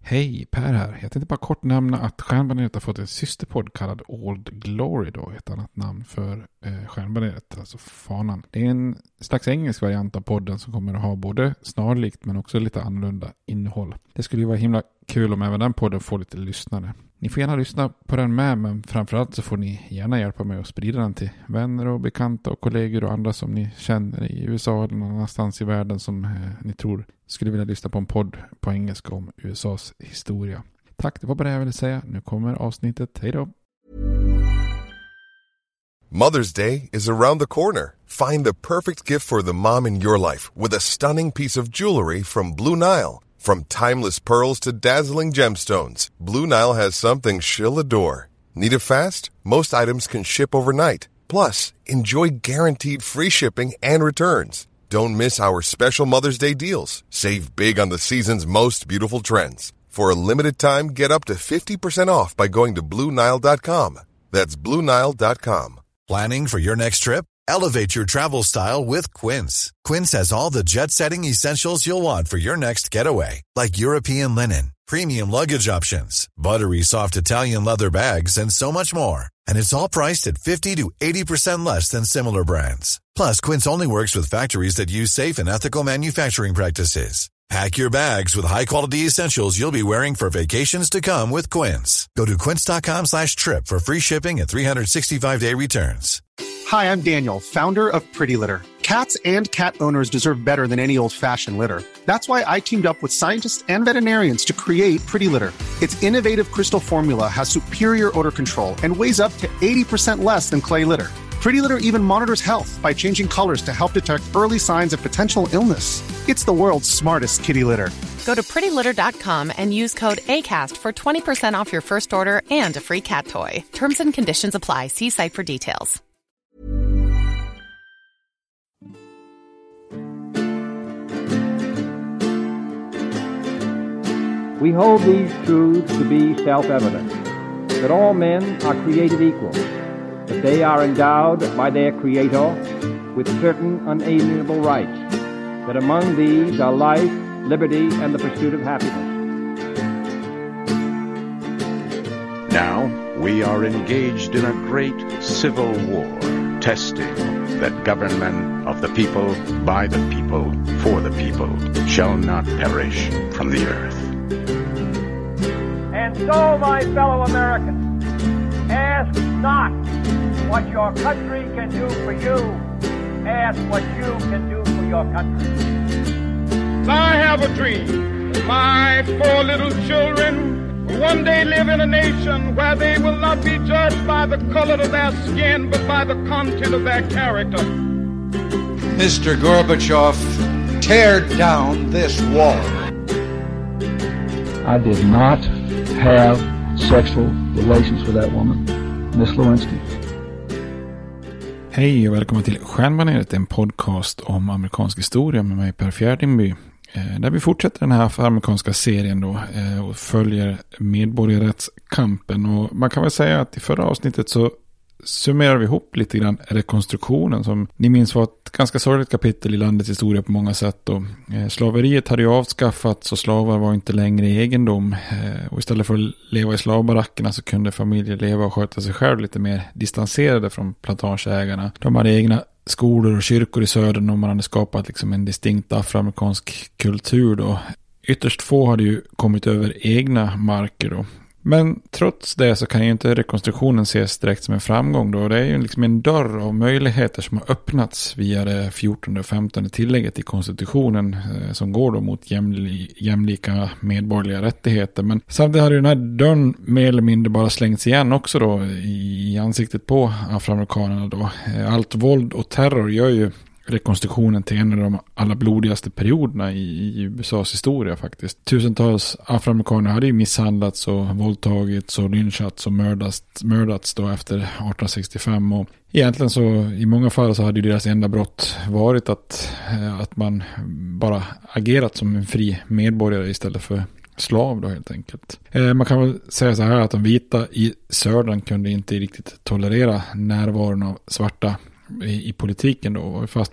Hej, Per här. Jag tänkte bara kort nämna att Stjärnbaneret har fått en systerpodd kallad Old Glory då, ett annat namn för Stjärnbaneret, alltså fanan. Det är en slags engelsk variant av podden som kommer att ha både snarlikt men också lite annorlunda innehåll. Det skulle ju vara himla kul om även den podden får lite lyssnare. Ni får gärna lyssna på den med, men framförallt så får ni gärna hjälpa mig att sprida den till vänner och bekanta och kollegor och andra som ni känner i USA eller någon annanstans i världen som ni tror skulle vilja lyssna på en podd på engelska om USAs historia. Tack, det var bara det jag ville säga. Nu kommer avsnittet. Hej då! Mother's Day is around the corner. Find the perfect gift for the mom in your life with a stunning piece of jewelry from Blue Nile. From timeless pearls to dazzling gemstones, Blue Nile has something she'll adore. Need it fast? Most items can ship overnight. Plus, enjoy guaranteed free shipping and returns. Don't miss our special Mother's Day deals. Save big on the season's most beautiful trends. For a limited time, get up to 50% off by going to BlueNile.com. That's BlueNile.com. Planning for your next trip? Elevate your travel style with Quince. Quince has all the jet-setting essentials you'll want for your next getaway, like European linen, premium luggage options, buttery soft Italian leather bags, and so much more. And it's all priced at 50 to 80% less than similar brands. Plus, Quince only works with factories that use safe and ethical manufacturing practices. Pack your bags with high-quality essentials you'll be wearing for vacations to come with Quince. Go to quince.com/trip for free shipping and 365-day returns. Hi, I'm Daniel, founder of Pretty Litter. Cats and cat owners deserve better than any old-fashioned litter. That's why I teamed up with scientists and veterinarians to create Pretty Litter. Its innovative crystal formula has superior odor control and weighs up to 80% less than clay litter. Pretty Litter even monitors health by changing colors to help detect early signs of potential illness. It's the world's smartest kitty litter. Go to prettylitter.com and use code ACAST for 20% off your first order and a free cat toy. Terms and conditions apply. See site for details. We hold these truths to be self-evident, that all men are created equal, that they are endowed by their Creator with certain unalienable rights, that among these are life, liberty, and the pursuit of happiness. Now we are engaged in a great civil war, testing that government of the people, by the people, for the people, shall not perish from the earth. And so, my fellow Americans, ask not what your country can do for you. Ask what you can do for your country. I have a dream. My 4 little children will one day live in a nation where they will not be judged by the color of their skin, but by the content of their character. Mr. Gorbachev, tear down this wall. I did not have sexual relations with that woman, Miss Lewinsky. Hej och välkommen till Stjärnbaneret, en podcast om amerikansk historia med mig Per Fjärdingby. Där vi fortsätter den här afroamerikanska serien då och följer medborgarrättskampen. Och man kan väl säga att i förra avsnittet så summerar vi ihop lite grann rekonstruktionen som ni minns var ett ganska sorgligt kapitel i landets historia på många sätt. Och slaveriet hade ju avskaffats och slavar var inte längre egendom. Och istället för att leva i slavbarackerna så kunde familjer leva och sköta sig själv lite mer distanserade från plantageägarna. De hade egna skolor och kyrkor i södern och man hade skapat liksom en distinkt afroamerikansk kultur då. Ytterst få hade ju kommit över egna marker då. Men trots det så kan ju inte rekonstruktionen ses direkt som en framgång då. Det är ju liksom en dörr av möjligheter som har öppnats via det 14 och 15 tillägget i konstitutionen som går då mot jämlika medborgerliga rättigheter. Men samtidigt har ju den här dörren mer eller mindre bara slängts igen också då i ansiktet på afroamerikanerna då. Allt våld och terror gör ju rekonstruktionen till en av de allra blodigaste perioderna i USAs historia faktiskt. Tusentals afroamerikaner hade ju misshandlats och våldtagits och lynchats och mördats då efter 1865 och egentligen så i många fall så hade ju deras enda brott varit att man bara agerat som en fri medborgare istället för slav då helt enkelt. Man kan väl säga så här att de vita i södern kunde inte riktigt tolerera närvaron av svarta i politiken då och fast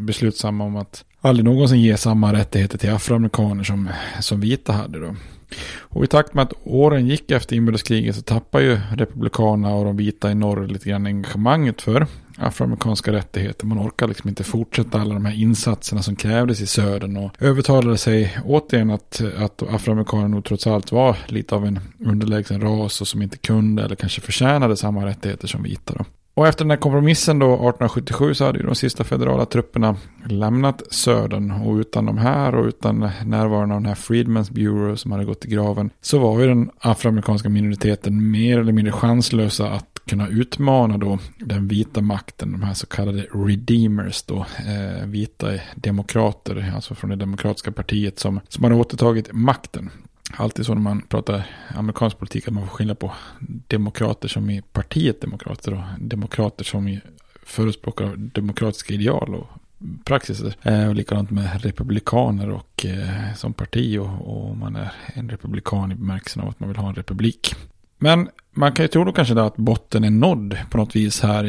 beslutsamma om att aldrig någonsin ge samma rättigheter till afroamerikaner som vita hade då. Och i takt med att åren gick efter inbördeskriget så tappar ju republikanerna och de vita i norr lite grann engagemanget för afroamerikanska rättigheter. Man orkar liksom inte fortsätta alla de här insatserna som krävdes i södern och övertalade sig återigen att afroamerikaner nog trots allt var lite av en underlägsen ras och som inte kunde eller kanske förtjänade samma rättigheter som vita då. Och efter den här kompromissen då 1877 så hade ju de sista federala trupperna lämnat södern, och utan de här och utan närvaron av den här Freedmen's Bureau som hade gått i graven så var ju den afroamerikanska minoriteten mer eller mindre chanslösa att kunna utmana då den vita makten, de här så kallade redeemers då, vita demokrater, alltså från det demokratiska partiet som hade återtagit makten. Alltid så när man pratar amerikansk politik att man får skilja på demokrater som i partiet demokrater och demokrater som i förespråkar demokratiska ideal och praxiser. Och likadant med republikaner och som parti och man är en republikan i bemärkelsen av att man vill ha en republik. Men man kan ju tro då kanske då att botten är nådd på något vis här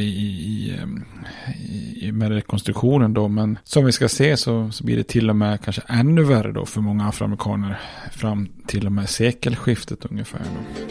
med rekonstruktionen då. Men som vi ska se så blir det till och med kanske ännu värre då för många afroamerikaner fram till och med sekelskiftet ungefär då.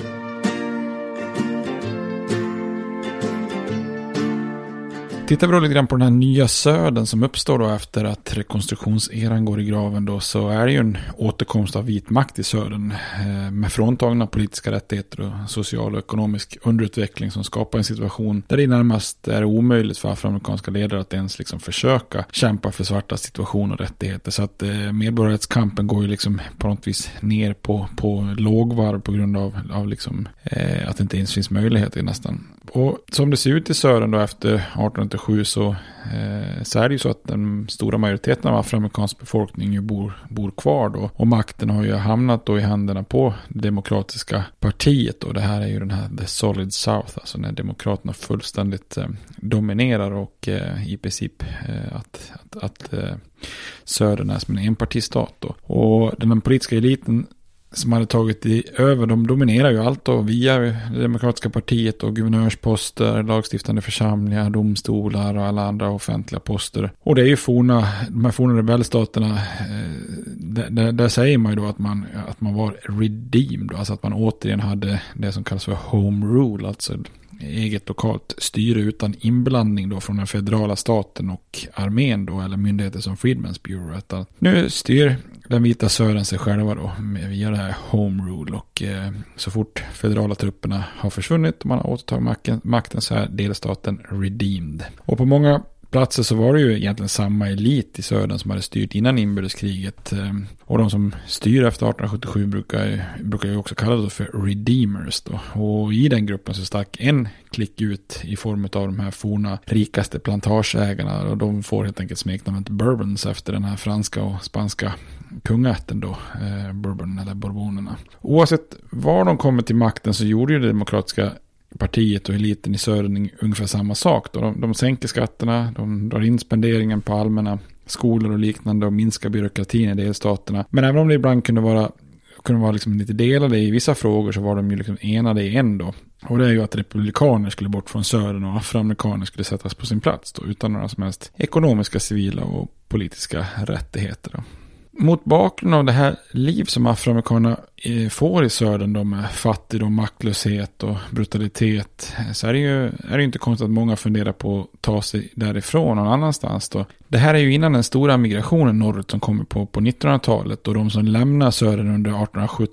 Tittar vi då lite grann på den här nya södern som uppstår då efter att rekonstruktionseran går i graven då, så är det ju en återkomst av vit makt i södern med fråntagna politiska rättigheter och social och ekonomisk underutveckling som skapar en situation där det närmast är omöjligt för afroamerikanska ledare att ens liksom försöka kämpa för svarta situation och rättigheter. Så att medborgarrättskampen går ju liksom på något vis ner på lågvarv på grund av liksom, att det inte ens finns möjligheter nästan. Och som det ser ut i södern då efter 1887 så är det ju så att den stora majoriteten av afroamerikansk befolkning ju bor kvar då. Och makten har ju hamnat då i händerna på det demokratiska partiet och det här är ju den här The Solid South, alltså när demokraterna fullständigt dominerar och i princip att södern är som en enpartistat då. Och den politiska eliten som hade tagit över, de dominerar ju allt då via det demokratiska partiet och guvernörsposter, lagstiftande församlingar, domstolar och alla andra offentliga poster. Och det är ju de här forna rebellstaterna, där säger man ju då att man var redeemed, alltså att man återigen hade det som kallas för home rule, alltså eget lokalt styre utan inblandning då från den federala staten och armén då, eller myndigheter som Freedmen's Bureau. Nu styr den vita södern sig själva då via det här home rule och så fort federala trupperna har försvunnit och man har återtagit makten så är delstaten redeemed. Och på många platser så var det ju egentligen samma elit i södern som hade styrt innan inbördeskriget. Och de som styr efter 1877 brukar ju också kallas för redeemers då. Och i den gruppen så stack en klick ut i form av de här forna rikaste plantageägarna. Och de får helt enkelt smeknamnet Bourbons efter den här franska och spanska kungaätten då. Bourbon eller Bourbonerna. Oavsett var de kommer till makten så gjorde ju det demokratiska partiet och eliten i södern ungefär samma sak då. De sänker skatterna, de drar in spenderingen på allmänna skolor och liknande och minskar byråkratin i delstaterna. Men även om det ibland kunde vara liksom lite delade i vissa frågor så var de ju liksom enade i en då. Och det är ju att republikaner skulle bort från södern och afroamerikaner skulle sättas på sin plats då, utan några som helst ekonomiska, civila och politiska rättigheter då. Mot bakgrund av det här liv som afroamerikanerna får i södern då med fattigdom, maktlöshet och brutalitet så är det ju inte konstigt att många funderar på att ta sig därifrån någon annanstans då. Det här är ju innan den stora migrationen norrut som kommer på 1900-talet och de som lämnar södern under 1870,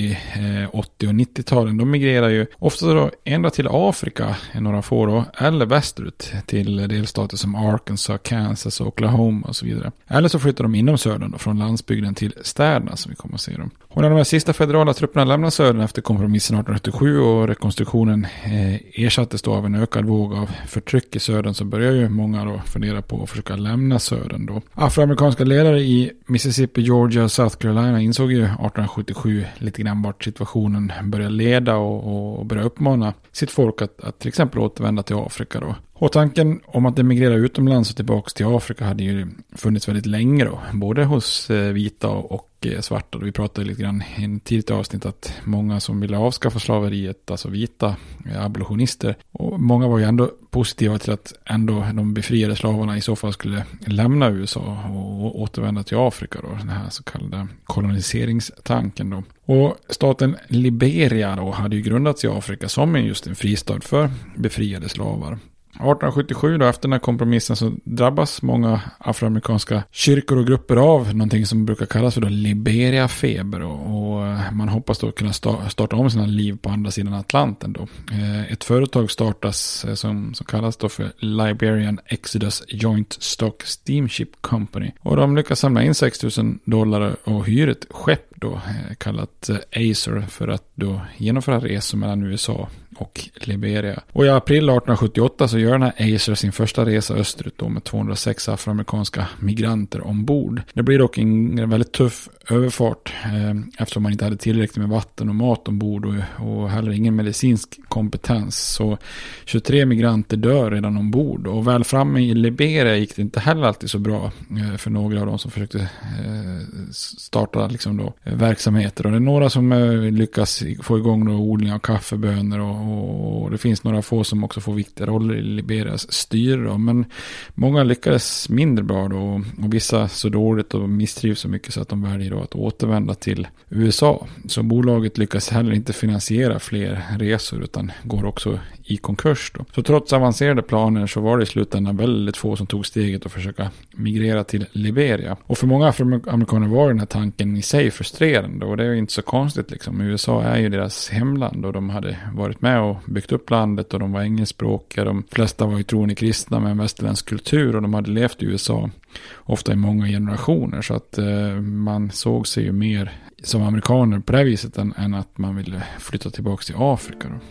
80 och 90-talen, de migrerar ju ofta då ända till Afrika, några få då, eller västerut till delstater som Arkansas, Kansas, Oklahoma och så vidare. Eller så flyttar de inom södern då, från landsbygden till städerna som vi kommer att se dem. Och när de här sista federala trupperna lämnar södern efter kompromissen 1887 och rekonstruktionen ersattes då av en ökad våg av förtryck i södern så börjar ju många då fundera på att försöka lämna södern då. Afroamerikanska ledare i Mississippi, Georgia och South Carolina insåg ju 1877 lite grann vart situationen började leda och började uppmana sitt folk att till exempel återvända till Afrika då. Och tanken om att emigrera utomlands och tillbaka till Afrika hade ju funnits väldigt länge då. Både hos vita och svarta. Vi pratade lite grann i en tidigt avsnitt att många som ville avskaffa slaveriet, alltså vita abolitionister, och många var ju ändå positiva till att ändå de befriade slavarna i så fall skulle lämna USA och återvända till Afrika då, den här så kallade koloniseringstanken då. Och staten Liberia då hade ju grundats i Afrika som just en fristad för befriade slavar. 1877 då, efter den här kompromissen, så drabbas många afroamerikanska kyrkor och grupper av någonting som brukar kallas för då Liberia-feber, och man hoppas då kunna starta om sina liv på andra sidan Atlanten då. Ett företag startas som kallas då för Liberian Exodus Joint Stock Steamship Company, och de lyckas samla in $6,000 och hyr ett skepp då kallat Acer för att då genomföra resor mellan USA och Liberia. Och i april 1878 så gör den här Acer sin första resa österut då med 206 afroamerikanska migranter ombord. Det blir dock en väldigt tuff överfart eftersom man inte hade tillräckligt med vatten och mat ombord och heller ingen medicinsk kompetens. Så 23 migranter dör redan ombord, och väl framme i Liberia gick det inte heller alltid så bra för några av dem som försökte starta liksom då verksamheter. Och det är några som lyckas få igång då odling av kaffebönor, och det finns några få som också får viktiga roller i Liberias styre då. Men många lyckades mindre bra då, och vissa så dåligt och misstrivs så mycket så att de väljer då att återvända till USA. Så bolaget lyckas heller inte finansiera fler resor utan går också i konkurs då. Så trots avancerade planer så var det i slutändan väldigt få som tog steget att försöka migrera till Liberia. Och för många afroamerikaner var den här tanken i sig frustrerande, och det är ju inte så konstigt liksom. USA är ju deras hemland och de hade varit med och byggt upp landet, och de var engelskspråkiga. De flesta var ju troende kristna med en västerländsk kultur, och de hade levt i USA ofta i många generationer, så att man såg sig ju mer som amerikaner på det viset än att man ville flytta tillbaka till Afrika då.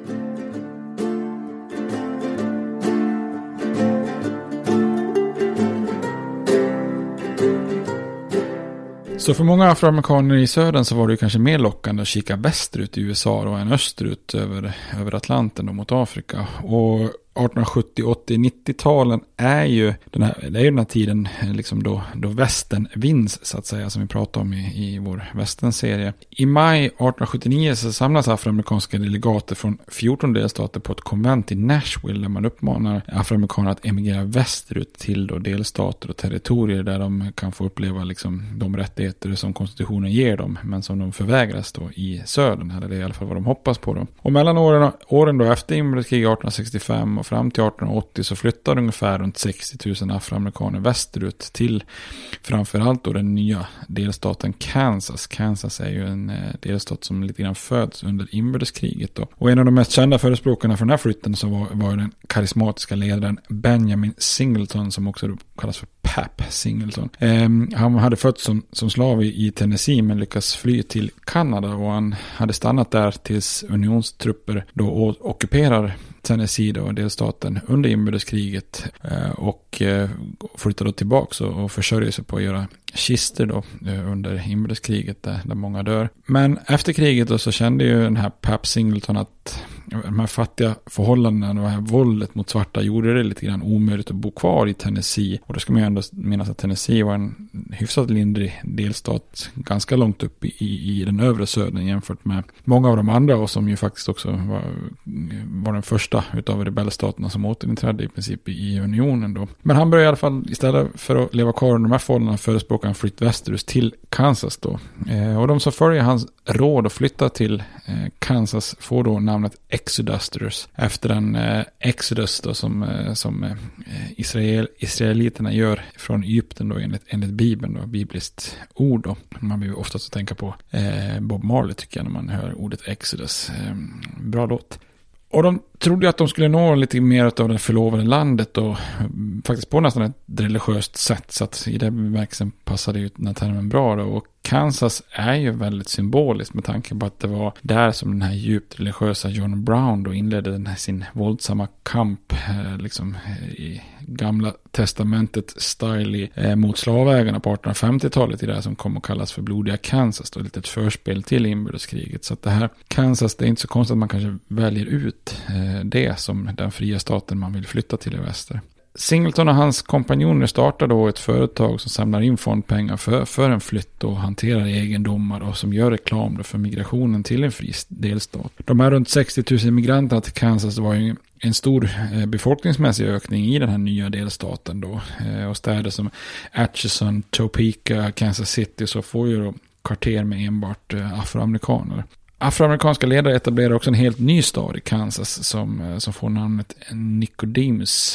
Så för många afroamerikaner i södern så var det ju kanske mer lockande att kika västerut i USA då än österut över Atlanten och mot Afrika. Och 1870, 80, 90-talen är ju den här tiden liksom då västern vinns så att säga, som vi pratar om i vår västernserie. I maj 1879 så samlas afroamerikanska delegater från 14 delstater på ett konvent i Nashville där man uppmanar afroamerikaner att emigrera västerut till då delstater och territorier där de kan få uppleva liksom de rättigheter som konstitutionen ger dem, men som de förvägras då i södern, eller det är i alla fall vad de hoppas på då. Och mellan åren då efter inbördeskriget 1865 och fram till 1880 så flyttade ungefär runt 60 000 afroamerikaner västerut till framförallt då den nya delstaten Kansas. Kansas är ju en delstat som lite grann föds under inbördeskriget då. Och en av de mest kända förespråkarna för den här flytten så var den karismatiska ledaren Benjamin Singleton, som också kallas för Pap Singleton. Han hade fötts som slav i Tennessee men lyckas fly till Kanada, och han hade stannat där tills unionstrupper då ockuperar Tennessee då, delstaten under inbördeskriget, och flyttade då tillbaka och försörjer sig på att göra kister då under inbördeskriget där många dör. Men efter kriget då så kände ju den här Pap Singleton att de här fattiga förhållandena och det här våldet mot svarta gjorde det lite grann omöjligt att bo kvar i Tennessee. Och då ska man ju ändå minnas att Tennessee var en hyfsat lindrig delstat ganska långt upp i den övre södern jämfört med många av de andra, och som ju faktiskt också var den första utav rebellstaterna som återinträdde i princip i unionen då. Men han började i alla fall, istället för att leva kvar under de här förhållandena, förespråka en flytt västerut till Kansas då. Och de som följer hans råd att flytta till Kansas får då namnet Exodusters efter en Exodus då som israeliterna gör från Egypten då enligt Bibeln då, bibliskt ord då. Man vill ju oftast tänka på Bob Marley tycker jag när man hör ordet Exodus. Bra låt. Och de trodde att de skulle nå lite mer av det förlovade landet och faktiskt på nästan ett religiöst sätt, så att i det bemärkelsen passade ju den här termen bra då. Och Kansas är ju väldigt symboliskt med tanke på att det var där som den här djupt religiösa John Brown då inledde sin våldsamma kamp liksom i gamla testamentet style mot slavägarna på 1850-talet i det här som kom att kallas för blodiga Kansas då, lite ett förspel till inbördeskriget. Så att det här Kansas, det är inte så konstigt att man kanske väljer ut det som den fria staten man vill flytta till i väster. Singleton och hans kompanjoner startar då ett företag som samlar in fondpengar för en flytt och hanterar egendomar och som gör reklam då för migrationen till en fri delstat. De här runt 60 000 migranterna till Kansas var ju en stor befolkningsmässig ökning i den här nya delstaten då. Och städer som Atchison, Topeka, Kansas City så får ju då kvarter med enbart afroamerikaner. Afroamerikanska ledare etablerar också en helt ny stad i Kansas som får namnet Nicodemus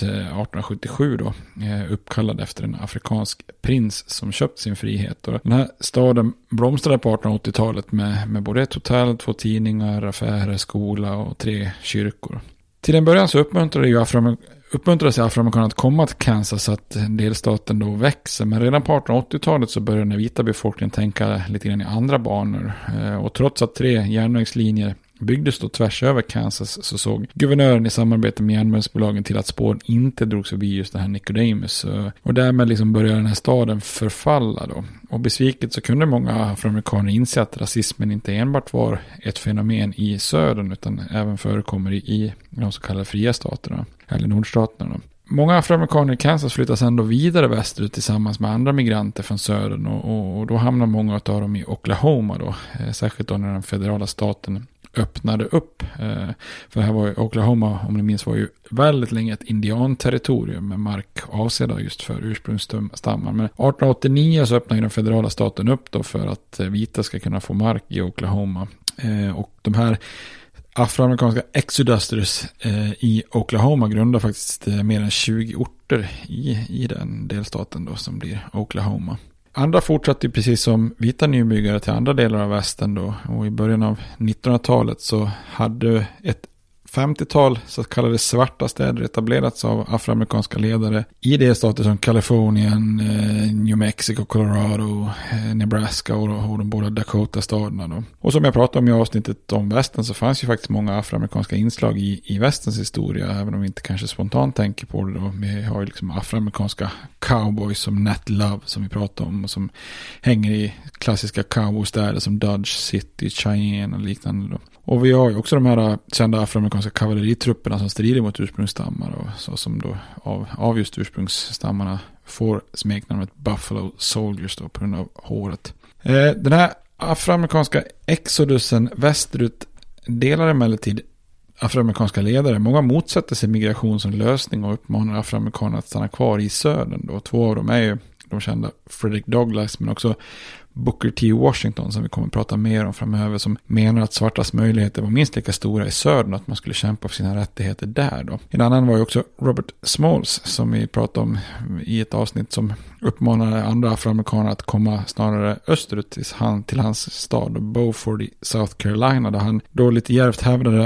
1877 då, uppkallad efter en afrikansk prins som köpt sin frihet. Och den här staden blomstrade på 1880-talet med både ett hotell, 2 tidningar, affärer, skola och 3 kyrkor. Till en början så uppmuntrade sig afroamerikaner att komma till Kansas så att delstaten då växer. Men redan på 1880-talet så började den vita befolkningen tänka lite grann i andra banor. Och trots att 3 järnvägslinjer byggdes då tvärs över Kansas så såg guvernören i samarbete med järnvägsbolagen till att spåren inte drogs förbi just det här Nicodemus. Och därmed liksom började den här staden förfalla då. Och besviket så kunde många afroamerikaner inse att rasismen inte enbart var ett fenomen i södern utan även förekommer i de så kallade fria staterna, eller nordstaterna då. Många afroamerikaner i Kansas flyttas ändå vidare västerut tillsammans med andra migranter från södern och då hamnar många av dem i Oklahoma då, särskilt då när den federala staten öppnade upp. För här var ju Oklahoma, om ni minns, var ju väldigt länge ett indianterritorium med mark avsedda just för ursprungsstammar. Men 1889 så öppnade den federala staten upp då för att vita ska kunna få mark i Oklahoma. Och de här afroamerikanska exodusters i Oklahoma grundar faktiskt mer än 20 orter i den delstaten då som blir Oklahoma. Andra fortsatte precis som vita nybyggare till andra delar av västern då, och i början av 1900-talet så hade ett 50-tal så kallade svarta städer etablerats av afroamerikanska ledare i delstater som Kalifornien, New Mexico, Colorado, Nebraska och de båda Dakota-staderna då. Och som jag pratade om i avsnittet om västern så fanns ju faktiskt många afroamerikanska inslag i västerns historia, även om vi inte kanske spontant tänker på det då. Vi har ju liksom afroamerikanska cowboys som Nat Love som vi pratade om och som hänger i klassiska cowboystäder som Dodge City, Cheyenne och liknande då. Och vi har ju också de här kända afroamerikanska kavalleritrupperna som strider mot ursprungsstammar och så som då av just ursprungsstammarna får smeknamnet Buffalo Soldiers då på grund av håret. Den här afroamerikanska exodusen västerut delar emellertid afroamerikanska ledare. Många motsätter sig migration som lösning och uppmanar afroamerikaner att stanna kvar i södern då. 2 av dem är ju de kända Frederick Douglass men också Booker T. Washington som vi kommer att prata mer om framöver, som menar att svartas möjligheter var minst lika stora i södern, att man skulle kämpa för sina rättigheter där då. En annan var ju också Robert Smalls som vi pratade om i ett avsnitt, som uppmanade andra afroamerikaner att komma snarare österut till hans stad Beaufort i South Carolina, där han då lite djärvt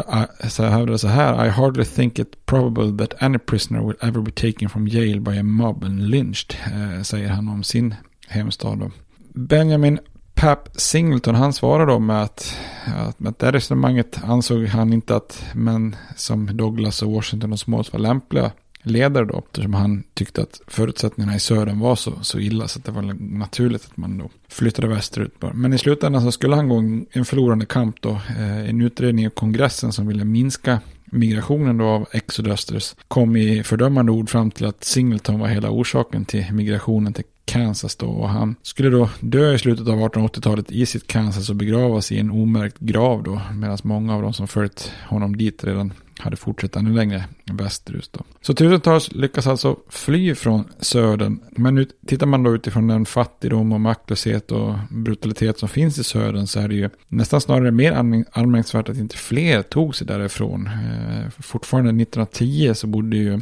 hävdade så här: I hardly think it probable that any prisoner will ever be taken from jail by a mob and lynched, säger han om sin hemstad då. Benjamin Pap Singleton, han svarar då med att det resonemanget ansåg han inte att män som Douglas och Washington och Smalls var lämpliga ledare då, eftersom han tyckte att förutsättningarna i södern var så illa så att det var naturligt att man då flyttade västerut. Men i slutändan så skulle han gå en förlorande kamp då. En utredning i kongressen som ville minska migrationen då av exodusters kom i fördömande ord fram till att Singleton var hela orsaken till migrationen till Kansas då, och han skulle då dö i slutet av 1880-talet i sitt Kansas och begravas i en omärkt grav då, medan många av dem som följt honom dit redan hade fortsatt ännu längre västerut då. Så tusentals lyckas alltså fly från södern, men nu tittar man då utifrån den fattigdom och maktlöshet och brutalitet som finns i södern, så är det ju nästan snarare mer anmärkningsvärt att inte fler tog sig därifrån. Fortfarande 1910 så bodde ju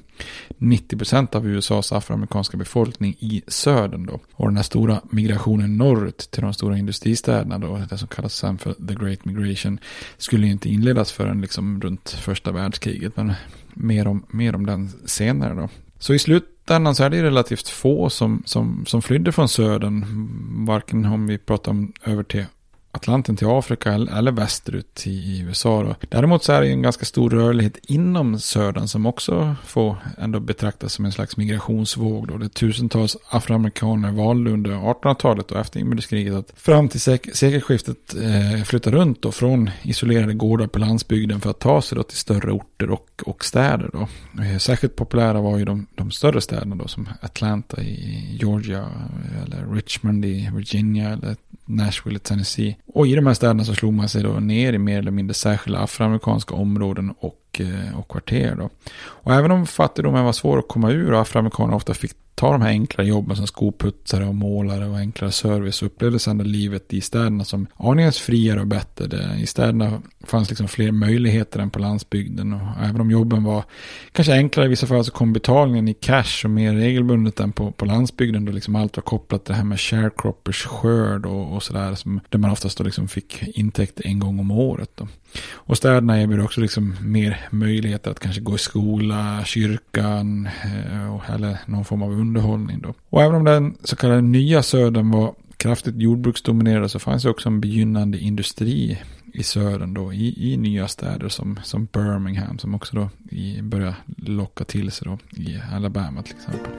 90% av USAs afroamerikanska befolkning i södern då, och den här stora migrationen norrut till de stora industristäderna då, det som kallas sen för The Great Migration, skulle ju inte inledas förrän liksom runt första världskriget, men mer om den senare då. Så i slutändan så är det relativt få som flydde från södern, varken om vi pratar om över till Atlanten till Afrika eller västerut i USA då. Däremot så är det en ganska stor rörlighet inom södern som också får ändå betraktas som en slags migrationsvåg då. Det är tusentals afroamerikaner valde under 1800-talet och efter inbördeskriget att fram till sekelskiftet flytta runt då från isolerade gårdar på landsbygden för att ta sig då till större orter och städer då. Särskilt populära var ju de större städerna då som Atlanta i Georgia eller Richmond i Virginia eller Nashville i Tennessee. Och i de här städerna så slog man sig då ner i mer eller mindre särskilda afroamerikanska områden och kvarter då. Och även om fattigdomen var svår att komma ur och afroamerikaner ofta fick ta de här enklare jobben som skoputsare och målare och enklare service, så upplevdes ändå livet i städerna som aningens friare och bättre. I städerna fanns liksom fler möjligheter än på landsbygden, och även om jobben var kanske enklare i vissa fall så kom betalningen i cash och mer regelbundet än på landsbygden, då liksom allt var kopplat till det här med sharecroppers skörd och sådär, där man oftast då liksom fick intäkter en gång om året då. Och städerna erbjuder också liksom mer möjligheter att kanske gå i skola, kyrkan eller någon form av underhållning då. Och även om den så kallade nya södern var kraftigt jordbruksdominerad, så fanns det också en begynnande industri i södern då, i nya städer som Birmingham, som också då börjar locka till sig då i Alabama till exempel.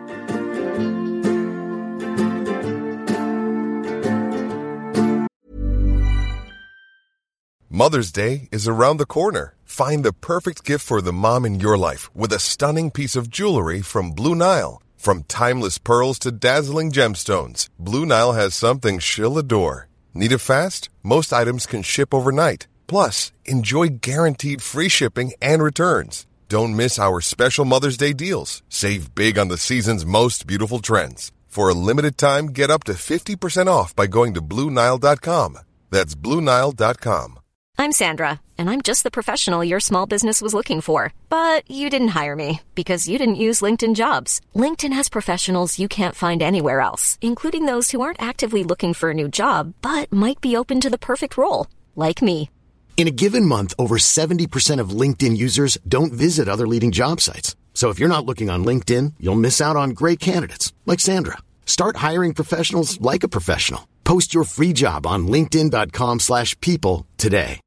Mother's Day is around the corner. Find the perfect gift for the mom in your life with a stunning piece of jewelry from Blue Nile. From timeless pearls to dazzling gemstones, Blue Nile has something she'll adore. Need it fast? Most items can ship overnight. Plus, enjoy guaranteed free shipping and returns. Don't miss our special Mother's Day deals. Save big on the season's most beautiful trends. For a limited time, get up to 50% off by going to BlueNile.com. That's BlueNile.com. I'm Sandra, and I'm just the professional your small business was looking for. But you didn't hire me because you didn't use LinkedIn Jobs. LinkedIn has professionals you can't find anywhere else, including those who aren't actively looking for a new job, but might be open to the perfect role, like me. In a given month, over 70% of LinkedIn users don't visit other leading job sites. So if you're not looking on LinkedIn, you'll miss out on great candidates, like Sandra. Start hiring professionals like a professional. Post your free job on linkedin.com/people today.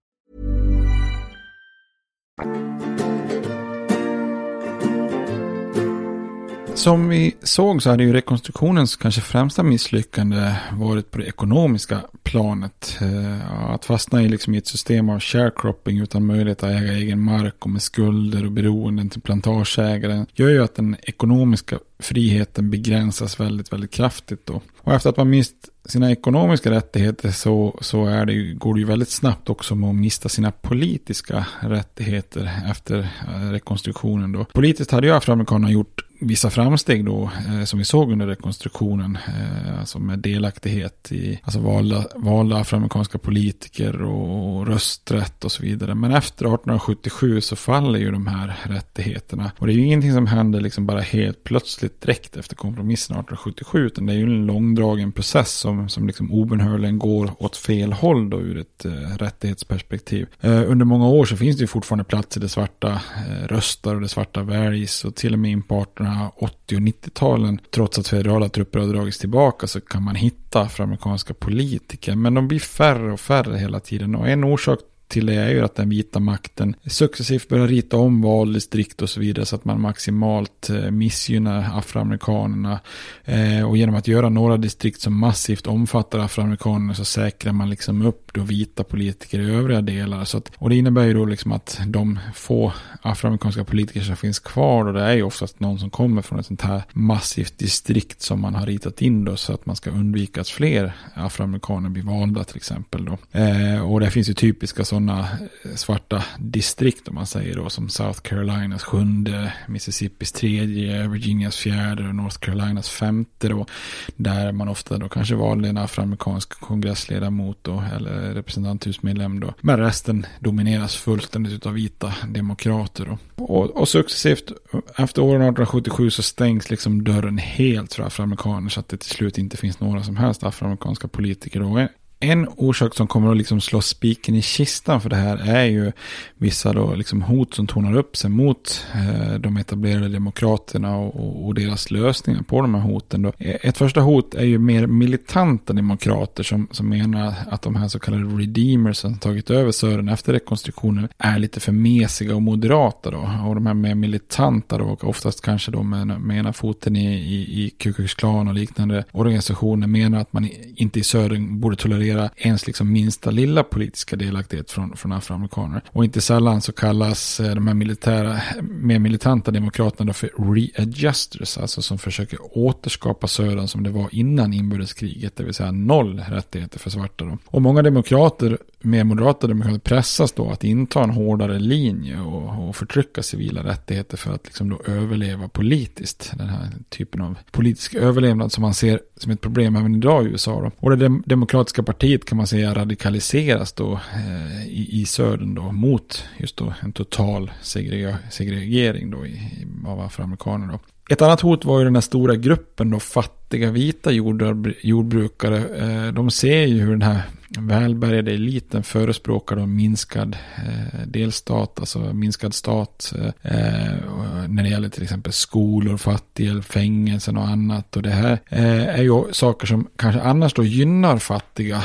Som vi såg så hade ju rekonstruktionens kanske främsta misslyckande varit på det ekonomiska planet. Att fastna i ett system av sharecropping utan möjlighet att äga egen mark och med skulder och beroenden till plantageägaren gör ju att den ekonomiska friheten begränsas väldigt, väldigt kraftigt då. Och efter att man mist sina ekonomiska rättigheter så går det ju väldigt snabbt också med att mista sina politiska rättigheter efter rekonstruktionen då. Politiskt hade ju afroamerikanerna gjort vissa framsteg då, som vi såg under rekonstruktionen, alltså med delaktighet i valda afroamerikanska politiker och rösträtt och så vidare. Men efter 1877 så faller ju de här rättigheterna. Och det är ju ingenting som händer bara helt plötsligt direkt efter kompromissen 1877, utan det är ju en långdragen process som obönhörligen går åt fel håll då ur ett rättighetsperspektiv. Under många år så finns det ju fortfarande platser där svarta röstar och där svarta väljs, och till och med in på 80- och 90-talen, trots att federala trupper har dragits tillbaka, så kan man hitta afroamerikanska politiker, men de blir färre och färre hela tiden. Och en orsak till det är ju att den vita makten successivt börjar rita om valdistrikt och så vidare, så att man maximalt missgynnar afroamerikanerna, och genom att göra några distrikt som massivt omfattar afroamerikanerna så säkrar man upp då vita politiker i övriga delar. Och det innebär ju då att de få afroamerikanska politiker som finns kvar, och det är ju oftast någon som kommer från ett sånt här massivt distrikt som man har ritat in då, så att man ska undvika att fler afroamerikaner blir valda till exempel då. Och det finns ju typiska sådana svarta distrikt, om man säger då, som South Carolinas 7:e, Mississippis 3:e, Virginias 4:e och North Carolinas 5:e då, där man ofta då kanske valde en afroamerikansk kongressledamot då, eller representanthusmedlem då, men resten domineras fullständigt av vita demokrater då. Och successivt efter åren 1877 så stängs dörren helt för afroamerikaner, så att det till slut inte finns några som helst afroamerikanska politiker då. En orsak som kommer att liksom slå spiken i kistan för det här är ju vissa då liksom hot som tonar upp sig mot de etablerade demokraterna och deras lösningar på de här hoten då. Ett första hot är ju mer militanta demokrater som menar att de här så kallade redeemers som tagit över Södern efter rekonstruktionen är lite för mesiga och moderata då. Och de här mer militanta då, och oftast kanske då med ena foten i Ku Klux Klan och liknande organisationer menar att man inte i Södern borde tolerera ens liksom minsta lilla politiska delaktighet från afroamerikaner. Och inte sällan så kallas de här mer militanta demokraterna då för readjusters, alltså som försöker återskapa Södern som det var innan inbördeskriget, det vill säga 0 rättigheter för svarta då. Och många demokrater, mer moderata demokrater, pressas då att inta en hårdare linje och förtrycka civila rättigheter för att liksom då överleva politiskt. Den här typen av politisk överlevnad som man ser som ett problem även idag i USA då. Och det demokratiska partiet kan man säga radikaliseras då i Södern då mot just då en total segregering då av afroamerikaner då. Ett annat hot var ju den här stora gruppen då fattiga vita jordbrukare. De ser ju hur den här välbärgade eliten förespråkar då minskad delstat, alltså minskad stat när det gäller till exempel skolor, fattighjälp, fängelsen och annat. Och det här är ju saker som kanske annars då gynnar fattiga,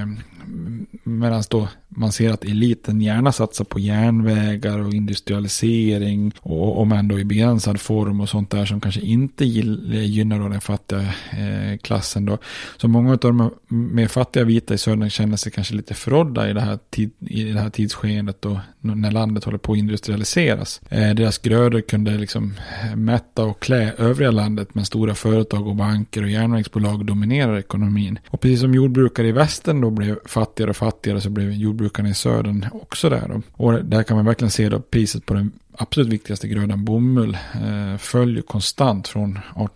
medan då man ser att eliten gärna satsar på järnvägar och industrialisering och om ändå i begränsad form och sånt där som kanske inte gynnar då den fattiga klassen då. Så många av de mer fattiga vita i Södern känner sig kanske lite förrådda i det här tidsskedet då, när landet håller på att industrialiseras. Deras grödor kunde liksom mätta och klä övriga landet, men stora företag och banker och järnvägsbolag dominerar ekonomin. Och precis som jordbrukare i västern då blev fattigare och fattigare, så blev jordbrukarna i Södern också där då. Och där kan man verkligen se då priset på den absolut viktigaste grödan bomull följer konstant från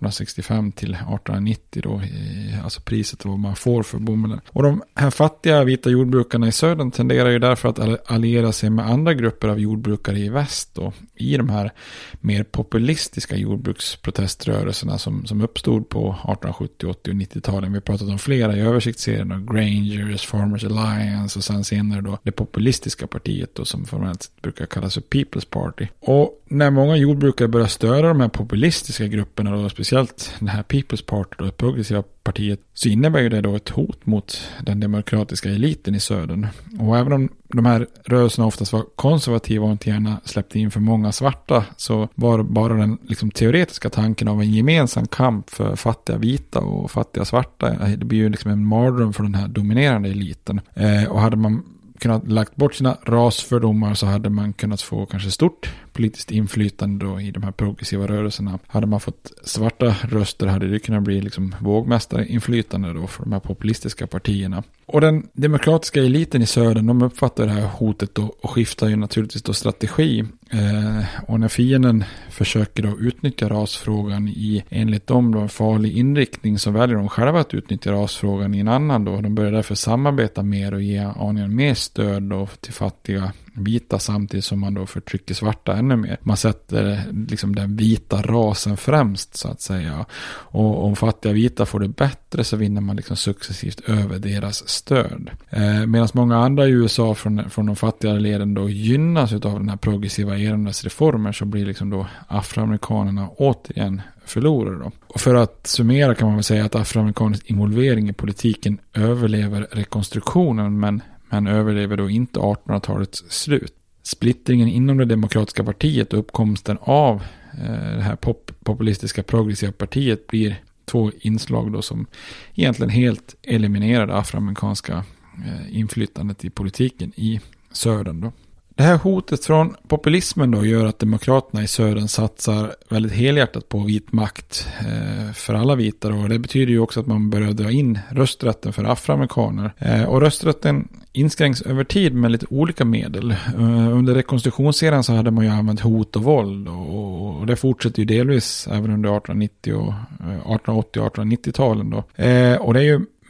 1865 till 1890 då, alltså priset vad man får för bomullen. Och de här fattiga vita jordbrukarna i Södern tenderar ju därför att alliera sig med andra grupper av jordbrukare i väst då, i de här mer populistiska jordbruksproteströrelserna som uppstod på 1870, 80 och 90-talen. Vi har pratat om flera i översiktsserien, Grangers, Farmers Alliance och sen senare då det populistiska partiet då, som formellt brukar kallas för People's Party. Och när många jordbrukare börjar störa de här populistiska grupperna och speciellt den här People's Party och det progressiva partiet, så innebär ju det då ett hot mot den demokratiska eliten i Södern. Och även om de här rörelserna oftast var konservativa och inte gärna släppte in för många svarta, så var bara den liksom teoretiska tanken av en gemensam kamp för fattiga vita och fattiga svarta, det blir ju liksom en mardröm för den här dominerande eliten. Och hade man kunnat lagt bort sina rasfördomar, så hade man kunnat få kanske stort politiskt inflytande då i de här progressiva rörelserna. Hade man fått svarta röster hade det kunnat bli liksom vågmästarinflytande då för de här populistiska partierna. Och den demokratiska eliten i Södern, de uppfattar det här hotet då och skiftar ju naturligtvis då strategi. Och när fienden försöker då utnyttja rasfrågan i enligt dem då en farlig inriktning, så väljer de själva att utnyttja rasfrågan i en annan då. De börjar därför samarbeta mer och ge aningen mer stöd då till fattiga vita, samtidigt som man då förtrycker svarta ännu mer. Man sätter liksom den vita rasen främst så att säga. Och om fattiga vita får det bättre, så vinner man liksom successivt över deras stöd. Medan många andra i USA från de fattiga leden då gynnas av den här progressiva erans reformer, så blir liksom då afroamerikanerna återigen förlorare då. Och för att summera kan man väl säga att afroamerikansk involvering i politiken överlever rekonstruktionen, men överlever då inte 1800-talets slut. Splittringen inom det demokratiska partiet och uppkomsten av det här populistiska progressiva partiet blir två inslag då som egentligen helt eliminerar det afroamerikanska inflytandet i politiken i Södern då. Det här hotet från populismen då gör att demokraterna i Södern satsar väldigt helhjärtat på vit makt för alla vita då. Och det betyder ju också att man börjar dra in rösträtten för afroamerikaner. Och rösträtten inskränks över tid med lite olika medel. Under rekonstruktionsserien så hade man ju använt hot och våld, och det fortsätter ju delvis även under 1880 och 1890-talen då. Och det är ju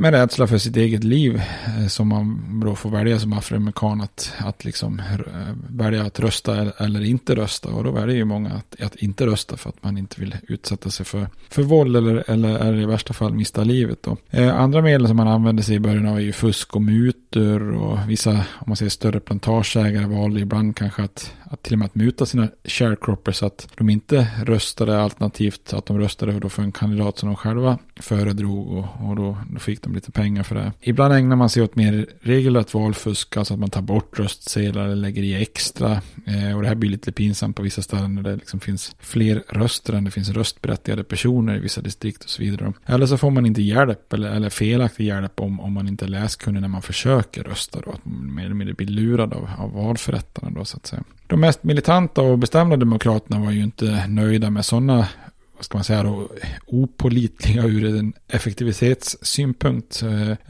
med rädsla för sitt eget liv som man då får välja som afroamerikan att liksom välja att rösta eller inte rösta. Och då väljer ju många att inte rösta för att man inte vill utsätta sig för våld eller i värsta fall mista livet då. Andra medel som man använde sig i början av är ju fusk och mutor, och vissa, om man säger större plantageägare, valde ibland kanske att till och med att muta sina sharecroppers så att de inte röstade, alternativt att de röstade då för en kandidat som de själva föredrog, och då fick de lite pengar för det. Ibland ägnar man sig åt mer regelrätt valfusk, alltså att man tar bort röstsedlar eller lägger i extra, och det här blir lite pinsamt på vissa ställen när det liksom finns fler röster än det finns röstberättigade personer i vissa distrikt och så vidare. Eller så får man inte hjälp eller felaktig hjälp om man inte är läskunnig när man försöker rösta då, att man mer eller mindre blir lurad av valförrättarna då så att säga. De mest militanta och bestämda demokraterna var ju inte nöjda med sådana, vad ska man säga då, opålitliga ur en effektivitetssynpunkt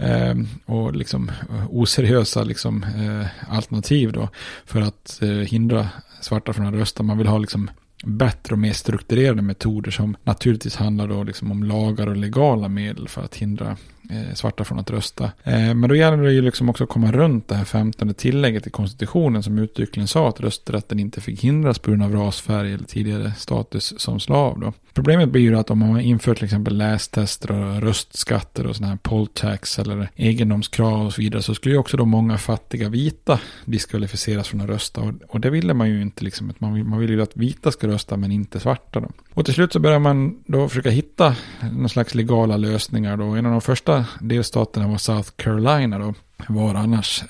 och liksom oseriösa liksom, alternativ då för att hindra svarta från att rösta. Man vill ha liksom bättre och mer strukturerade metoder som naturligtvis handlar då liksom om lagar och legala medel för att hindra svarta från att rösta. Men då gäller det ju liksom också att komma runt det här 15:e tillägget i konstitutionen som uttryckligen sa att rösträtten inte fick hindras på grund av rasfärg eller tidigare status som slav då. Problemet blir ju att om man inför till exempel lästester och röstskatter och sådana här poll tax eller egendomskrav och så vidare, så skulle ju också då många fattiga vita diskvalificeras från att rösta, och det ville man ju inte liksom, man vill ju att vita ska rösta men inte svarta då. Och till slut så börjar man då försöka hitta någon slags legala lösningar då. En av de första delstaterna var South Carolina då, var annars.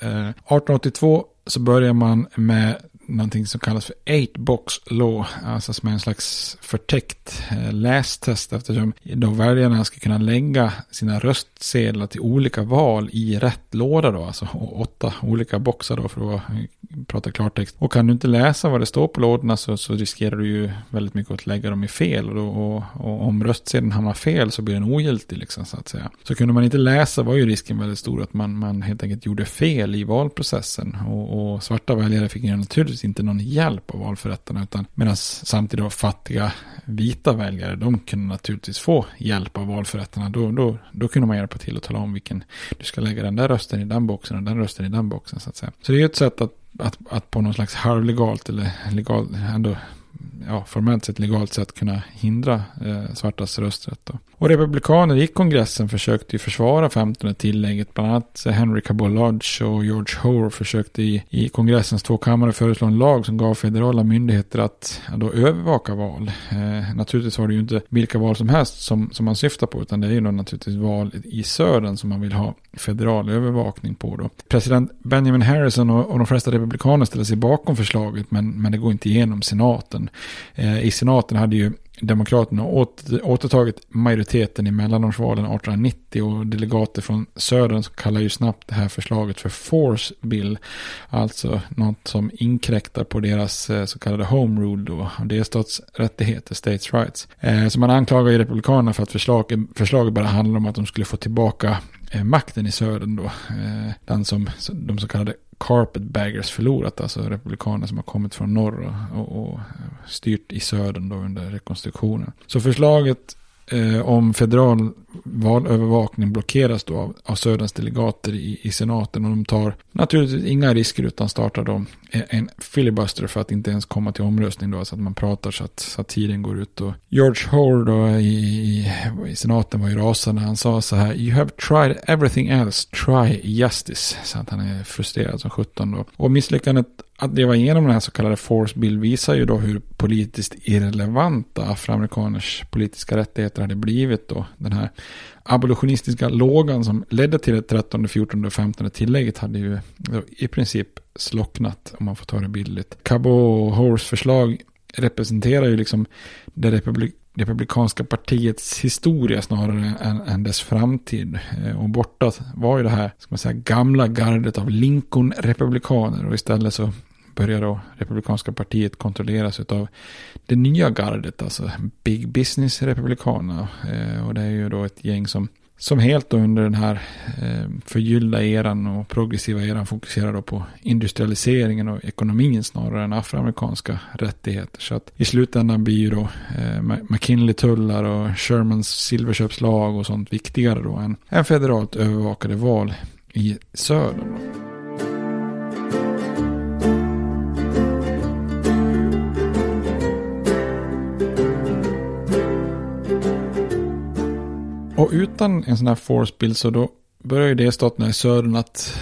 1882 så börjar man med någonting som kallas för 8-box law, alltså som är en slags förtäckt lästest, eftersom då väljarna ska kunna lägga sina röstsedlar till olika val i rätt låda då, alltså 8 olika boxar då för att prata klartext. Och kan du inte läsa vad det står på lådorna så riskerar du ju väldigt mycket att lägga dem i fel, och om röstsedeln hamnar fel så blir den ogiltig liksom, så att säga. Så kunde man inte läsa var ju risken väldigt stor att man helt enkelt gjorde fel i valprocessen, och svarta väljare fick ju naturligtvis inte någon hjälp av valförrättarna, utan medan samtidigt då fattiga vita väljare, de kunde naturligtvis få hjälp av valförrättarna. Då kunde man hjälpa till att tala om vilken du ska lägga den där rösten i den boxen och den rösten i den boxen så att säga. Så det är ju ett sätt att på någon slags halvlegalt eller legalt, ändå formellt sett legalt sätt kunna hindra svartas rösträtt då. Och republikaner i kongressen försökte ju försvara 15:e tillägget. Bland annat Henry Cabot Lodge och George Hoare försökte i kongressens 2 kammare föreslå en lag som gav federala myndigheter att då övervaka val. Naturligtvis var det ju inte vilka val som helst som man syftar på, utan det är ju naturligtvis val i södern som man vill ha federal övervakning på då. President Benjamin Harrison och de flesta republikaner ställde sig bakom förslaget, men det går inte igenom senaten. I senaten hade ju demokraterna återtagit majoriteten i mellanårsvalen 1890, och delegater från södern kallar ju snabbt det här förslaget för Force Bill, alltså något som inkräktar på deras så kallade Home Rule då, delstatsrättigheter, States Rights. Så man anklagar ju republikanerna för att förslaget bara handlar om att de skulle få tillbaka makten i södern då, den som de så kallade carpetbaggers förlorat, alltså republikaner som har kommit från norr och styrt i södern då under rekonstruktionen. Så förslaget om federal valövervakning blockeras då av söderns delegater i senaten, och de tar naturligtvis inga risker utan startar då en filibuster för att inte ens komma till omröstning då, så att man pratar så att tiden går ut. Och George Hoare då i senaten var ju rasande. Han sa så här: "You have tried everything else, try justice." Så att han är frustrerad som 17 då. Och misslyckandet att leva igenom den här så kallade Force Bill visar ju då hur politiskt irrelevanta afroamerikaners politiska rättigheter hade blivit då. Den här abolitionistiska lågan som ledde till det 13, 14 och 15 tillägget hade ju i princip slocknat, om man får ta det bildligt. Cabot och Hoares förslag representerar ju liksom det republikanska partiets historia snarare än dess framtid. Och borta var ju det här, ska man säga, gamla gardet av Lincoln-republikaner, och istället så börjar då republikanska partiet kontrolleras av det nya gardet, alltså Big Business-republikanerna. Och det är ju då ett gäng som som helt då under den här förgyllda eran och progressiva eran fokuserar då på industrialiseringen och ekonomin snarare än afroamerikanska rättigheter. Så att i slutändan blir ju då McKinley-tullar och Shermans silverköpslag och sånt viktigare då än federalt övervakade val i södern. Och utan en sån här force bill så då börjar ju delstaterna i södern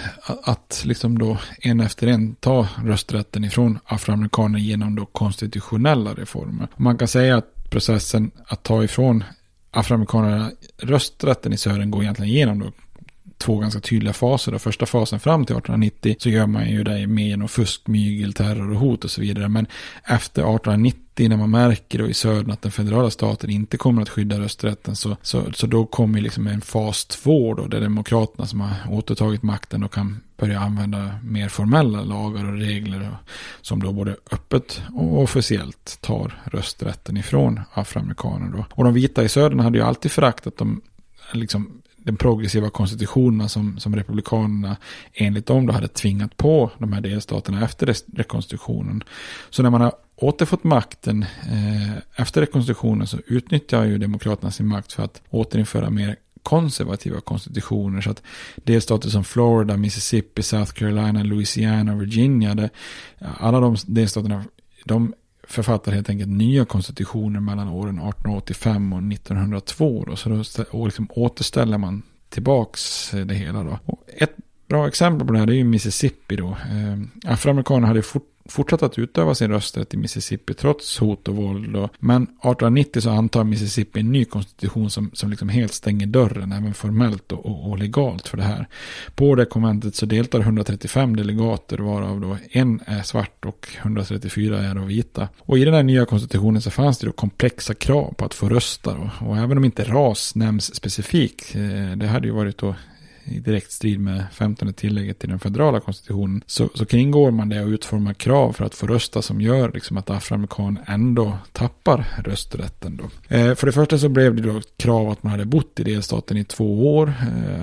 att liksom då en efter en ta rösträtten ifrån afroamerikaner genom då konstitutionella reformer. Och man kan säga att processen att ta ifrån afroamerikanerna rösträtten i södern går egentligen igenom då 2 ganska tydliga faser. Då. Första fasen fram till 1890 så gör man ju det med genom fusk, mygel, terror och hot och så vidare. Men efter 1890 när man märker då i södern att den federala staten inte kommer att skydda rösträtten så då kommer liksom en fas 2 då, där demokraterna som har återtagit makten och kan börja använda mer formella lagar och regler som då både öppet och officiellt tar rösträtten ifrån afroamerikaner då. Och de vita i södern hade ju alltid föraktat de liksom den progressiva konstitutionerna som republikanerna enligt dem då hade tvingat på de här delstaterna efter rekonstruktionen. Så när man har återfått makten efter rekonstruktionen så utnyttjar ju demokraterna sin makt för att återinföra mer konservativa konstitutioner, så att delstater som Florida, Mississippi, South Carolina, Louisiana och Virginia, alla de delstaterna, de författar helt enkelt nya konstitutioner mellan åren 1885 och 1902 då, så då liksom återställer man tillbaks det hela då. Och ett bra exempel på det här är ju Mississippi då. Afroamerikaner hade fortsatt att utöva sin rösträtt i Mississippi trots hot och våld då. Men 1890 så antar Mississippi en ny konstitution som liksom helt stänger dörren även formellt och legalt för det här. På det konventet så deltar 135 delegater, varav då en är svart och 134 är då vita. Och i den här nya konstitutionen så fanns det då komplexa krav på att få rösta då. Och även om inte ras nämns specifikt, det hade ju varit då i direkt strid med 15:e tillägget till den federala konstitutionen, så kringgår man det och utformar krav för att få rösta som gör liksom att afroamerikan ändå tappar rösträtten då. För det första så blev det då krav att man hade bott i delstaten i 2 år,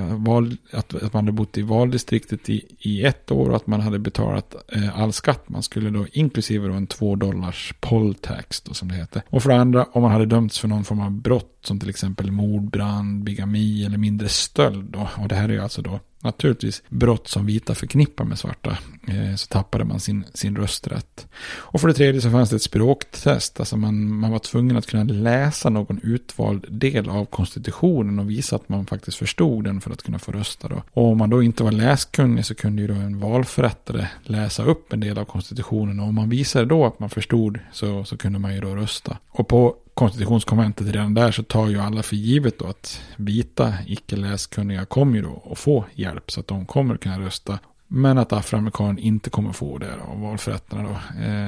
att man hade bott i valdistriktet i 1 år och att man hade betalat all skatt. Man skulle då inklusive då en $2 poll tax då, som det heter. Och för det andra, om man hade dömts för någon form av brott som till exempel mordbrand, bigami eller mindre stöld då. Och det här är ju alltså då naturligtvis brott som vita förknippar med svarta, så tappade man sin rösträtt. Och för det tredje så fanns det ett språktest, alltså man var tvungen att kunna läsa någon utvald del av konstitutionen och visa att man faktiskt förstod den för att kunna få rösta då. Och om man då inte var läskunnig så kunde ju då en valförrättare läsa upp en del av konstitutionen, och om man visade då att man förstod så kunde man ju då rösta. Och på konstitutionskonventet redan där så tar ju alla för givet då att vita icke-läskunniga kommer ju då att få hjälp så att de kommer att kunna rösta, men att afroamerikan inte kommer få det av valförrättarna då.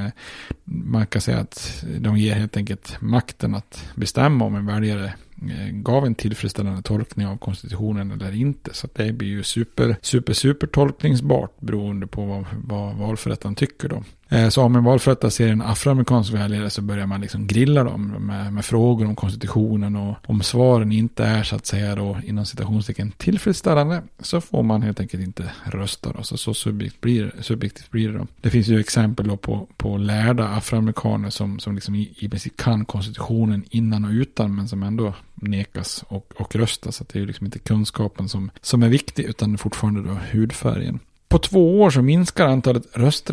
Man kan säga att de ger helt enkelt makten att bestämma om en väljare gav en tillfredsställande tolkning av konstitutionen eller inte, så att det blir ju super tolkningsbart beroende på vad valförrättaren tycker då. Så om en valförrättare ser en afroamerikansk väljare så börjar man liksom grilla dem med frågor om konstitutionen, och om svaren inte är så att säga då inom citationstecken tillfredsställande så får man helt enkelt inte rösta då. Så subjektivt blir det då. Det finns ju exempel då på lärda afroamerikaner som liksom i princip kan konstitutionen innan och utan, men som ändå nekas och rösta, så att det är ju liksom inte kunskapen som är viktig utan fortfarande då hudfärgen. På 2 år så minskar antalet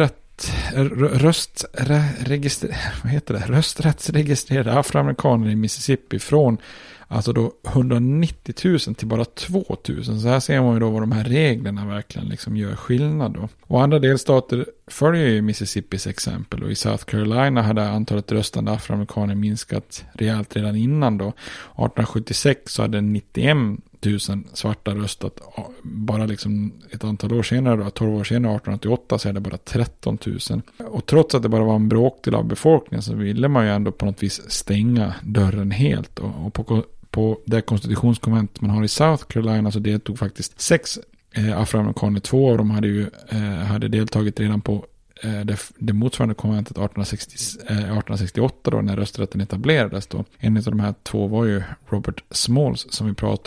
rösträttsregistrerade afroamerikaner i Mississippi från alltså då 190 000 till bara 2 000. Så här ser man ju då vad de här reglerna verkligen liksom gör skillnad då. Och andra delstater följer ju Mississippis exempel, och i South Carolina hade antalet röstande afroamerikaner minskat rejält redan innan då. 1876 så hade 91 000 svarta röstat, bara liksom ett antal år senare då, 12 år senare, 1888, så är det bara 13 000. Och trots att det bara var en bråkdel av befolkningen så ville man ju ändå på något vis stänga dörren helt. Och på det konstitutionskonvent man har i South Carolina så deltog faktiskt 6 afroamerikaner. 2 av dem hade deltagit redan på det motsvarande konventet 1868 då, när rösträtten etablerades då. En av de här 2 var ju Robert Smalls som vi pratade om.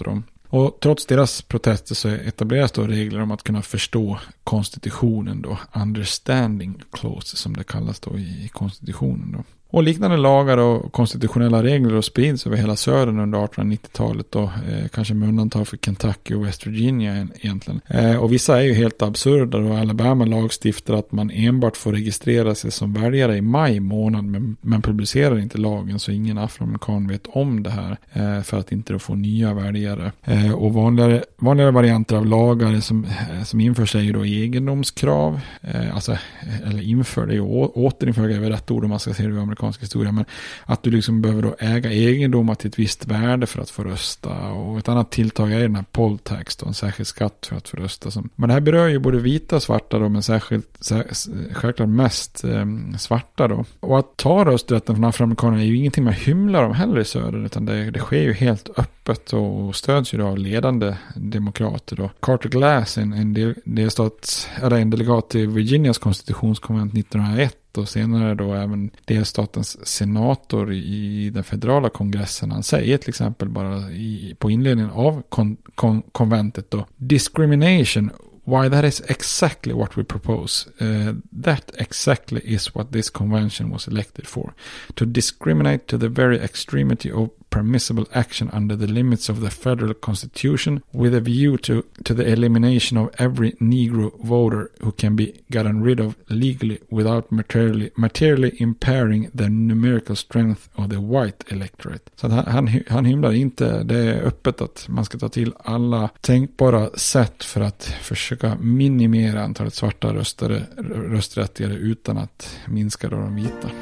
Och trots deras protester så etableras då regler om att kunna förstå konstitutionen då, understanding clause som det kallas då i konstitutionen då. Och liknande lagar och konstitutionella regler och sprids över hela södern under 1890-talet då, kanske med undantag för Kentucky och West Virginia egentligen. Och vissa är ju helt absurda och Alabama lagstiftar att man enbart får registrera sig som väljare i maj månad men publicerar inte lagen så ingen afroamerikan vet om det här för att inte då få nya väljare. Och vanligare varianter av lagar som inför sig ju då egendomskrav, eller inför det är ju återinför är väl rätt ord om man ska se det i amerikansk historia, men att du liksom behöver då äga egendom till ett visst värde för att få rösta, och ett annat tilltag är den här poll tax då, en särskild skatt för att få rösta. Men det här berör ju både vita och svarta då, men självklart mest svarta då. Och att ta rösträtten från afroamerikanerna är ju ingenting man hymlar om heller i söder, utan det sker ju helt öppet och stöds ju då av ledande demokrater då. Carter Glass, en delegat till Virginias konstitutionskonvent 1901 och senare då även delstatens senator i den federala kongressen. Han säger till exempel bara på inledningen av konventet då: discrimination, why that is exactly what we propose. That exactly is what this convention was elected for. To discriminate to the very extremity of permissible action under the limits of the federal constitution with a view to the elimination of every Negro voter who can be gotten rid of legally without materially impairing the numerical strength of the white electorate. Så att han hymlar inte. Det är öppet att man ska ta till alla tänkbara sätt för att försöka minimera antalet svarta rösträttigare utan att minska de vita.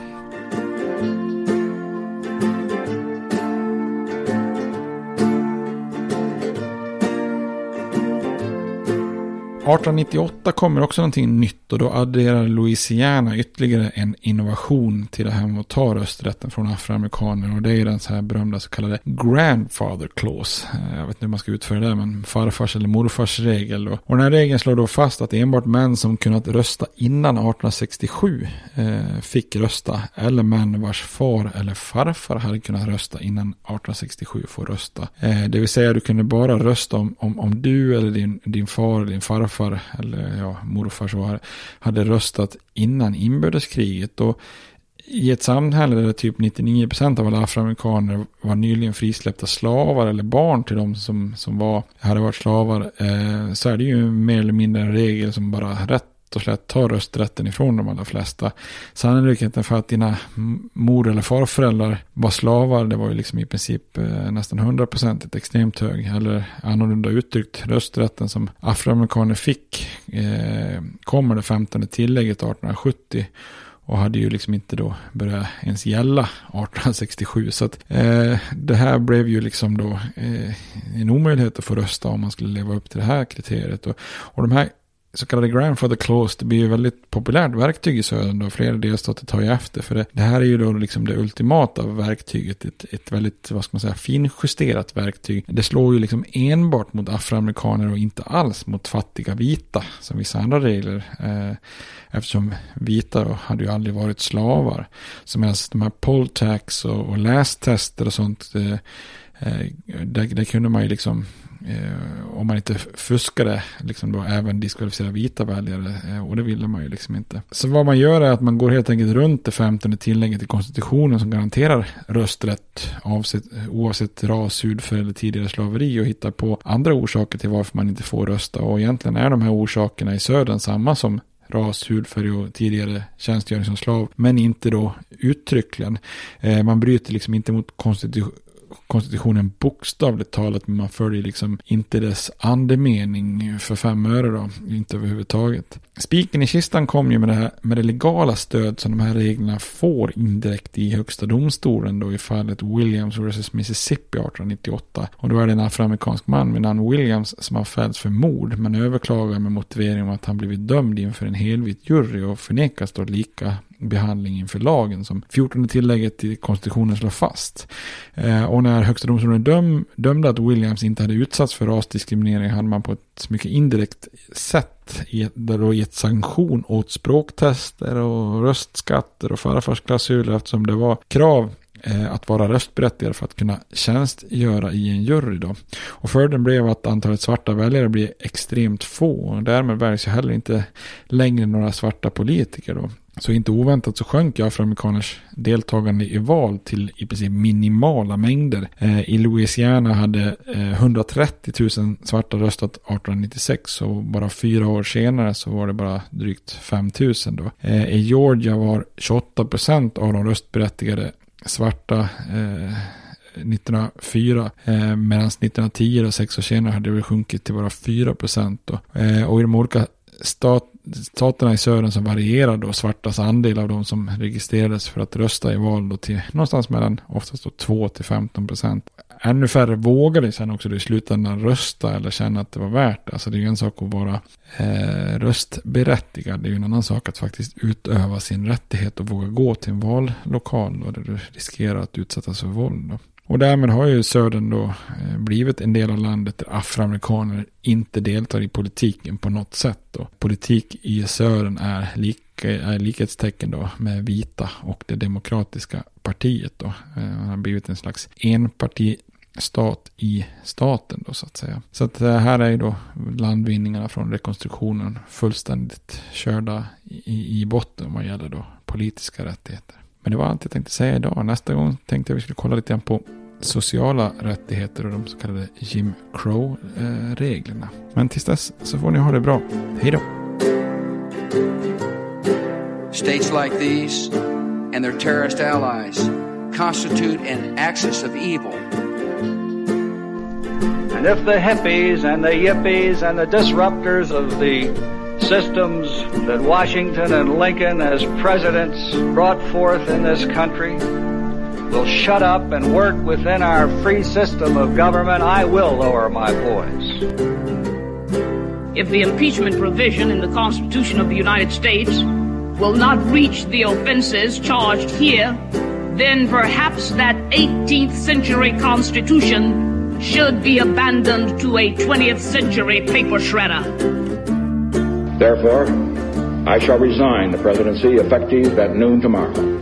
1898 kommer också någonting nytt och då adderar Louisiana ytterligare en innovation till det här med att ta rösträtten från afroamerikaner, och det är den så här berömda så kallade grandfather clause. Jag vet inte hur man ska utföra det, men farfars eller morfars regel då. Och den här regeln slår då fast att enbart män som kunnat rösta innan 1867 fick rösta, eller män vars far eller farfar hade kunnat rösta innan 1867 får rösta. Det vill säga du kunde bara rösta om du eller din far eller din farfar eller morfar så hade röstat innan inbördeskriget. Och i ett samhälle där typ 99% av alla afroamerikaner var nyligen frisläppta slavar eller barn till dem som hade varit slavar, så är det ju mer eller mindre en regel som bara rätt och slätt tar rösträtten ifrån de allra flesta. Sannolikheten för att dina mor- eller farföräldrar var slavar, det var ju liksom i princip nästan 100% extremt hög. Eller annorlunda uttryckt, rösträtten som afroamerikaner fick kommer det 15:e tillägget 1870 och hade ju liksom inte då börjat ens gälla 1867. Så att det här blev ju liksom då en omöjlighet att få rösta om man skulle leva upp till det här kriteriet. Och de här så kallade grandfather clause, det blir ju väldigt populärt verktyg i södern och flera delstater tar ju efter, för det här är ju då liksom det ultimata verktyget, ett väldigt, vad ska man säga, finjusterat verktyg. Det slår ju liksom enbart mot afroamerikaner och inte alls mot fattiga vita som vissa andra regler, eftersom vita då hade ju aldrig varit slavar. Som helst de här poll tax och lästester och sånt, där kunde man ju liksom om man inte fuskade liksom då även diskvalificera vita väljare, och det ville man ju liksom inte. Så vad man gör är att man går helt enkelt runt det 15:e tillägget i konstitutionen som garanterar rösträtt oavsett ras, hudfärg eller tidigare slaveri, och hittar på andra orsaker till varför man inte får rösta. Och egentligen är de här orsakerna i södern samma som ras, hudfärg och tidigare tjänstgöring som slav, men inte då uttryckligen. Man bryter liksom inte mot konstitutionen bokstavligt talat, men man följer liksom inte dess andemening för 5 öre då, inte överhuvudtaget. Spiken i kistan kom ju med det legala stöd som de här reglerna får indirekt i högsta domstolen då i fallet Williams vs. Mississippi 1898. Och då är det en afroamerikansk man vid namn Williams som har fällts för mord, men överklagar med motivering om att han blivit dömd inför en helvit jury och förnekas då lika behandling inför lagen som 14:e tillägget i konstitutionen slår fast. Och när högsta domstolen dömde att Williams inte hade utsatts för rasdiskriminering hade man på ett mycket indirekt sätt gett sanktion åt språktester och röstskatter och farfarsklausuler, eftersom det var krav att vara röstberättigade för att kunna tjänstgöra i en jury då. Och följden blev att antalet svarta väljare blev extremt få, och därmed väljs ju heller inte längre några svarta politiker då. Så inte oväntat så sjönk afroamerikaners deltagande i val till i princip minimala mängder. I Louisiana hade 130 000 svarta röstat 1896, och bara 4 år senare så var det bara drygt 5 000 då. I Georgia var 28% av de röstberättigade svarta 1904, medan 1910 och 6 år senare hade det sjunkit till bara 4% då. Och i de olika staterna i södern som varierar då svartas andel av de som registrerades för att rösta i val då till någonstans mellan oftast då 2-15%. Ännu färre vågade sen också i slutändan rösta eller känna att det var värt det. Alltså det är ju en sak att vara röstberättigad. Det är ju en annan sak att faktiskt utöva sin rättighet och våga gå till en vallokal då, där du riskerar att utsättas för våld då. Och därmed har ju södern då blivit en del av landet där afroamerikaner inte deltar i politiken på något sätt då. Politik i södern är likhetstecken då med vita och det demokratiska partiet då. Det har blivit en slags enpartistat i staten då så att säga. Så att här är ju då landvinningarna från rekonstruktionen fullständigt körda i botten vad gäller då politiska rättigheter. Men det var allt jag tänkte säga idag. Nästa gång tänkte jag vi skulle kolla lite grann på sociala rättigheter och de så kallade Jim Crow-reglerna. Men tills dess så får ni ha det bra. Hej då! States like these and their terrorist allies constitute an axis of evil. And if the hippies and the yippies and the disruptors of the systems that Washington and Lincoln as presidents brought forth in this country will shut up and work within our free system of government, I will lower my voice. If the impeachment provision in the Constitution of the United States will not reach the offenses charged here, then perhaps that 18th century Constitution should be abandoned to a 20th century paper shredder. Therefore, I shall resign the presidency effective at noon tomorrow.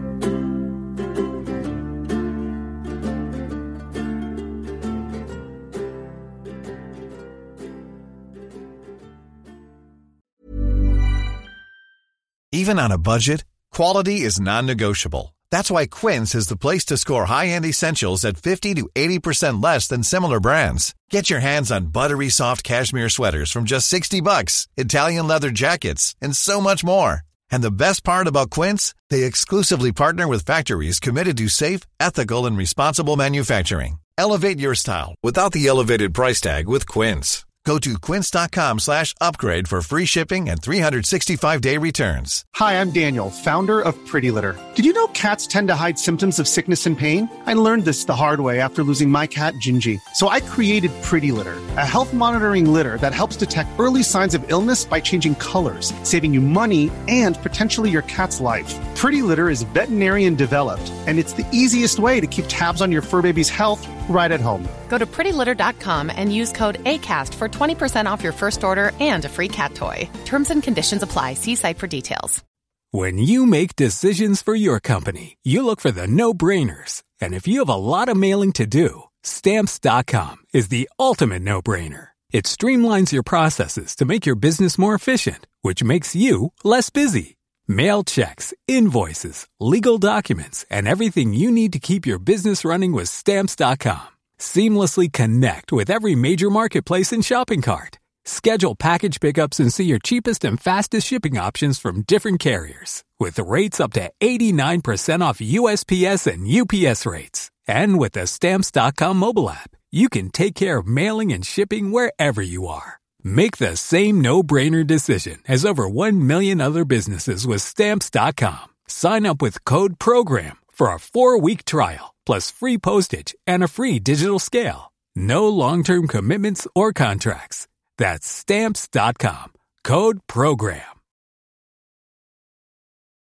Even on a budget, quality is non-negotiable. That's why Quince is the place to score high-end essentials at 50 to 80% less than similar brands. Get your hands on buttery soft cashmere sweaters from just $60, Italian leather jackets, and so much more. And the best part about Quince, they exclusively partner with factories committed to safe, ethical, and responsible manufacturing. Elevate your style without the elevated price tag with Quince. Go to quince.com/upgrade for free shipping and 365-day returns. Hi, I'm Daniel, founder of Pretty Litter. Did you know cats tend to hide symptoms of sickness and pain? I learned this the hard way after losing my cat, Gingy. So I created Pretty Litter, a health monitoring litter that helps detect early signs of illness by changing colors, saving you money and potentially your cat's life. Pretty Litter is veterinarian developed, and it's the easiest way to keep tabs on your fur baby's health right at home. Go to prettylitter.com and use code ACAST for 20% off your first order and a free cat toy. Terms and conditions apply. See site for details. When you make decisions for your company, you look for the no-brainers. And if you have a lot of mailing to do, Stamps.com is the ultimate no-brainer. It streamlines your processes to make your business more efficient, which makes you less busy. Mail checks, invoices, legal documents, and everything you need to keep your business running with Stamps.com. Seamlessly connect with every major marketplace and shopping cart. Schedule package pickups and see your cheapest and fastest shipping options from different carriers. With rates up to 89% off USPS and UPS rates. And with the Stamps.com mobile app, you can take care of mailing and shipping wherever you are. Make the same no-brainer decision as over 1 million other businesses with Stamps.com. Sign up with code PROGRAM for a 4-week trial, plus free postage and a free digital scale. No long-term commitments or contracts. That's Stamps.com. Code PROGRAM.